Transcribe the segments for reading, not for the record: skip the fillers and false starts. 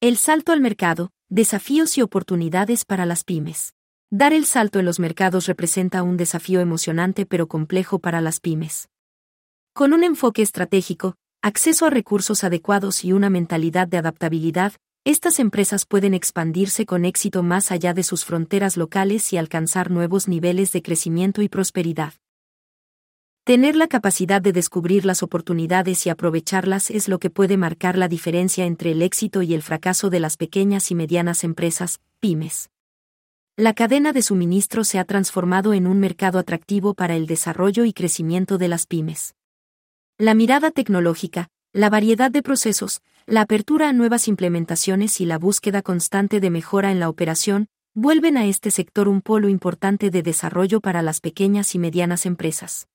El salto al mercado, desafíos y oportunidades para las pymes. Dar el salto en los mercados representa un desafío emocionante pero complejo para las pymes. Con un enfoque estratégico, acceso a recursos adecuados y una mentalidad de adaptabilidad, estas empresas pueden expandirse con éxito más allá de sus fronteras locales y alcanzar nuevos niveles de crecimiento y prosperidad. Tener la capacidad de descubrir las oportunidades y aprovecharlas es lo que puede marcar la diferencia entre el éxito y el fracaso de las pequeñas y medianas empresas, pymes. La cadena de suministro se ha transformado en un mercado atractivo para el desarrollo y crecimiento de las pymes. La mirada tecnológica, la variedad de procesos, la apertura a nuevas implementaciones y la búsqueda constante de mejora en la operación vuelven a este sector un polo importante de desarrollo para las pequeñas y medianas empresas.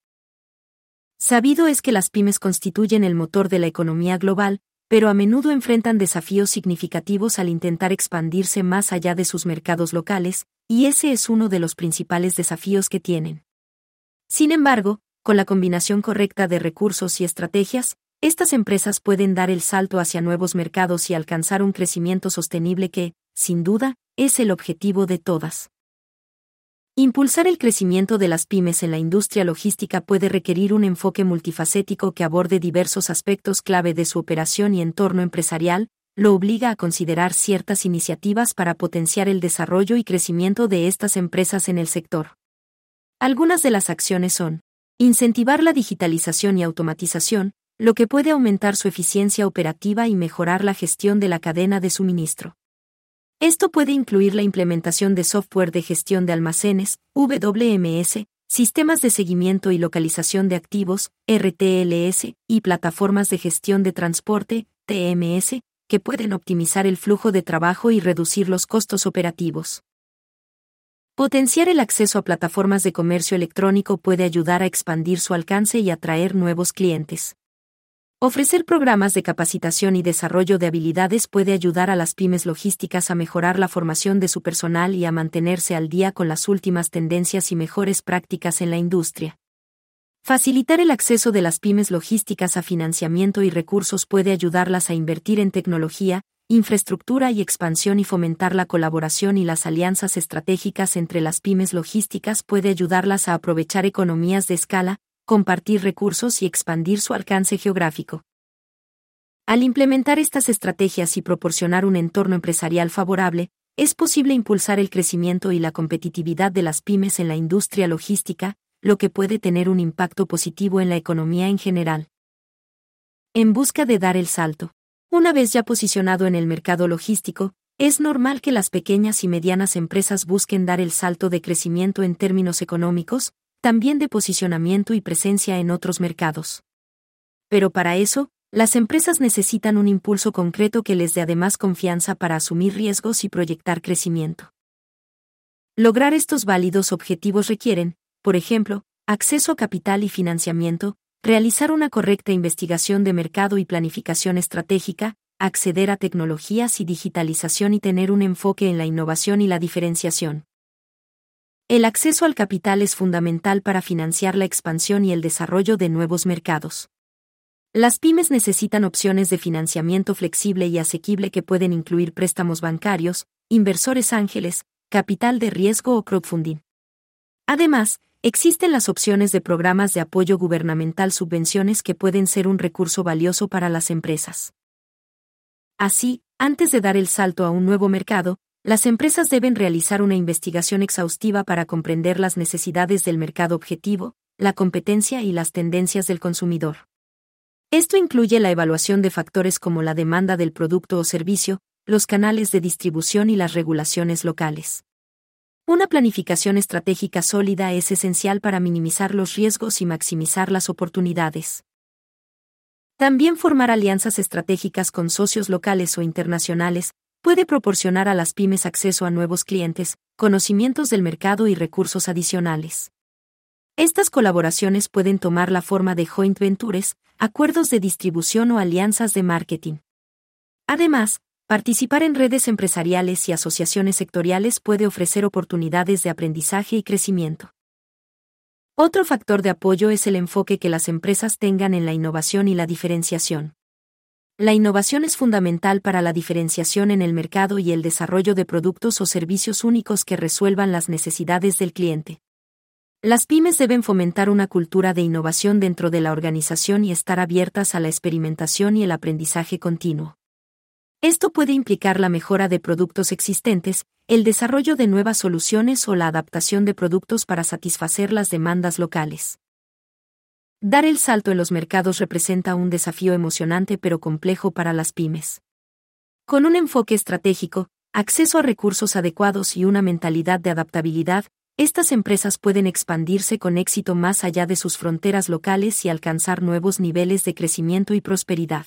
Sabido es que las pymes constituyen el motor de la economía global, pero a menudo enfrentan desafíos significativos al intentar expandirse más allá de sus mercados locales, y ese es uno de los principales desafíos que tienen. Sin embargo, con la combinación correcta de recursos y estrategias, estas empresas pueden dar el salto hacia nuevos mercados y alcanzar un crecimiento sostenible que, sin duda, es el objetivo de todas. Impulsar el crecimiento de las pymes en la industria logística puede requerir un enfoque multifacético que aborde diversos aspectos clave de su operación y entorno empresarial, lo obliga a considerar ciertas iniciativas para potenciar el desarrollo y crecimiento de estas empresas en el sector. Algunas de las acciones son: incentivar la digitalización y automatización, lo que puede aumentar su eficiencia operativa y mejorar la gestión de la cadena de suministro. Esto puede incluir la implementación de software de gestión de almacenes, WMS, sistemas de seguimiento y localización de activos, RTLS, y plataformas de gestión de transporte, TMS, que pueden optimizar el flujo de trabajo y reducir los costos operativos. Potenciar el acceso a plataformas de comercio electrónico puede ayudar a expandir su alcance y atraer nuevos clientes. Ofrecer programas de capacitación y desarrollo de habilidades puede ayudar a las pymes logísticas a mejorar la formación de su personal y a mantenerse al día con las últimas tendencias y mejores prácticas en la industria. Facilitar el acceso de las pymes logísticas a financiamiento y recursos puede ayudarlas a invertir en tecnología, infraestructura y expansión, y fomentar la colaboración y las alianzas estratégicas entre las pymes logísticas puede ayudarlas a aprovechar economías de escala, compartir recursos y expandir su alcance geográfico. Al implementar estas estrategias y proporcionar un entorno empresarial favorable, es posible impulsar el crecimiento y la competitividad de las pymes en la industria logística, lo que puede tener un impacto positivo en la economía en general. En busca de dar el salto. Una vez ya posicionado en el mercado logístico, es normal que las pequeñas y medianas empresas busquen dar el salto de crecimiento en términos económicos, también de posicionamiento y presencia en otros mercados. Pero para eso, las empresas necesitan un impulso concreto que les dé además confianza para asumir riesgos y proyectar crecimiento. Lograr estos válidos objetivos requieren, por ejemplo, acceso a capital y financiamiento, realizar una correcta investigación de mercado y planificación estratégica, acceder a tecnologías y digitalización y tener un enfoque en la innovación y la diferenciación. El acceso al capital es fundamental para financiar la expansión y el desarrollo de nuevos mercados. Las pymes necesitan opciones de financiamiento flexible y asequible que pueden incluir préstamos bancarios, inversores ángeles, capital de riesgo o crowdfunding. Además, existen las opciones de programas de apoyo gubernamental, subvenciones, que pueden ser un recurso valioso para las empresas. Así, antes de dar el salto a un nuevo mercado, las empresas deben realizar una investigación exhaustiva para comprender las necesidades del mercado objetivo, la competencia y las tendencias del consumidor. Esto incluye la evaluación de factores como la demanda del producto o servicio, los canales de distribución y las regulaciones locales. Una planificación estratégica sólida es esencial para minimizar los riesgos y maximizar las oportunidades. También formar alianzas estratégicas con socios locales o internacionales puede proporcionar a las pymes acceso a nuevos clientes, conocimientos del mercado y recursos adicionales. Estas colaboraciones pueden tomar la forma de joint ventures, acuerdos de distribución o alianzas de marketing. Además, participar en redes empresariales y asociaciones sectoriales puede ofrecer oportunidades de aprendizaje y crecimiento. Otro factor de apoyo es el enfoque que las empresas tengan en la innovación y la diferenciación. La innovación es fundamental para la diferenciación en el mercado y el desarrollo de productos o servicios únicos que resuelvan las necesidades del cliente. Las pymes deben fomentar una cultura de innovación dentro de la organización y estar abiertas a la experimentación y el aprendizaje continuo. Esto puede implicar la mejora de productos existentes, el desarrollo de nuevas soluciones o la adaptación de productos para satisfacer las demandas locales. Dar el salto en los mercados representa un desafío emocionante pero complejo para las pymes. Con un enfoque estratégico, acceso a recursos adecuados y una mentalidad de adaptabilidad, estas empresas pueden expandirse con éxito más allá de sus fronteras locales y alcanzar nuevos niveles de crecimiento y prosperidad.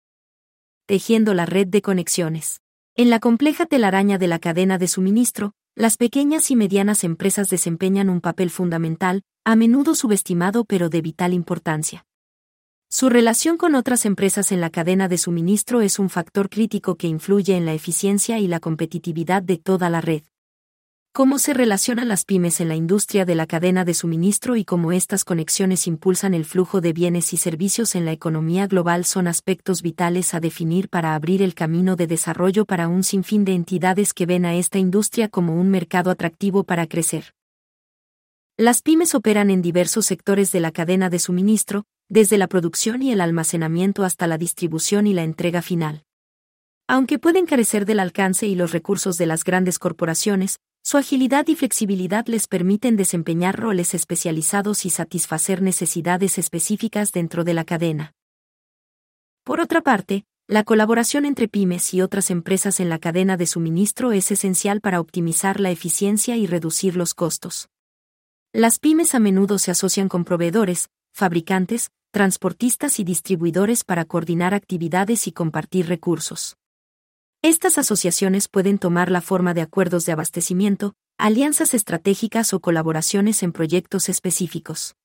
Tejiendo la red de conexiones. En la compleja telaraña de la cadena de suministro, las pequeñas y medianas empresas desempeñan un papel fundamental, a menudo subestimado pero de vital importancia. Su relación con otras empresas en la cadena de suministro es un factor crítico que influye en la eficiencia y la competitividad de toda la red. Cómo se relacionan las pymes en la industria de la cadena de suministro y cómo estas conexiones impulsan el flujo de bienes y servicios en la economía global son aspectos vitales a definir para abrir el camino de desarrollo para un sinfín de entidades que ven a esta industria como un mercado atractivo para crecer. Las pymes operan en diversos sectores de la cadena de suministro, desde la producción y el almacenamiento hasta la distribución y la entrega final. Aunque pueden carecer del alcance y los recursos de las grandes corporaciones, su agilidad y flexibilidad les permiten desempeñar roles especializados y satisfacer necesidades específicas dentro de la cadena. Por otra parte, la colaboración entre pymes y otras empresas en la cadena de suministro es esencial para optimizar la eficiencia y reducir los costos. Las pymes a menudo se asocian con proveedores, fabricantes, transportistas y distribuidores para coordinar actividades y compartir recursos. Estas asociaciones pueden tomar la forma de acuerdos de abastecimiento, alianzas estratégicas o colaboraciones en proyectos específicos.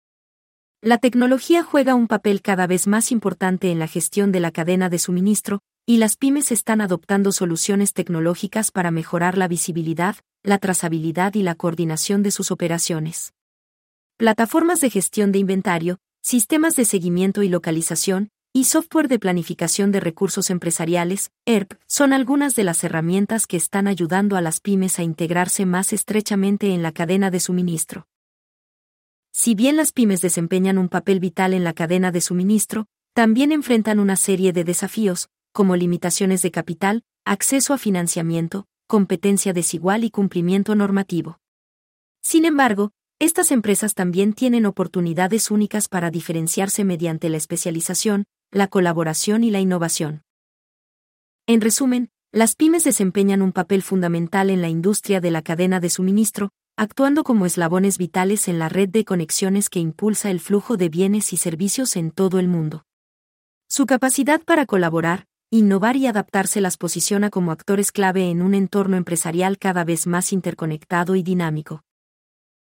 La tecnología juega un papel cada vez más importante en la gestión de la cadena de suministro, y las pymes están adoptando soluciones tecnológicas para mejorar la visibilidad, la trazabilidad y la coordinación de sus operaciones. Plataformas de gestión de inventario, sistemas de seguimiento y localización, y software de planificación de recursos empresariales, ERP, son algunas de las herramientas que están ayudando a las pymes a integrarse más estrechamente en la cadena de suministro. Si bien las pymes desempeñan un papel vital en la cadena de suministro, también enfrentan una serie de desafíos, como limitaciones de capital, acceso a financiamiento, competencia desigual y cumplimiento normativo. Sin embargo, estas empresas también tienen oportunidades únicas para diferenciarse mediante la especialización, la colaboración y la innovación. En resumen, las pymes desempeñan un papel fundamental en la industria de la cadena de suministro, actuando como eslabones vitales en la red de conexiones que impulsa el flujo de bienes y servicios en todo el mundo. Su capacidad para colaborar, innovar y adaptarse las posiciona como actores clave en un entorno empresarial cada vez más interconectado y dinámico.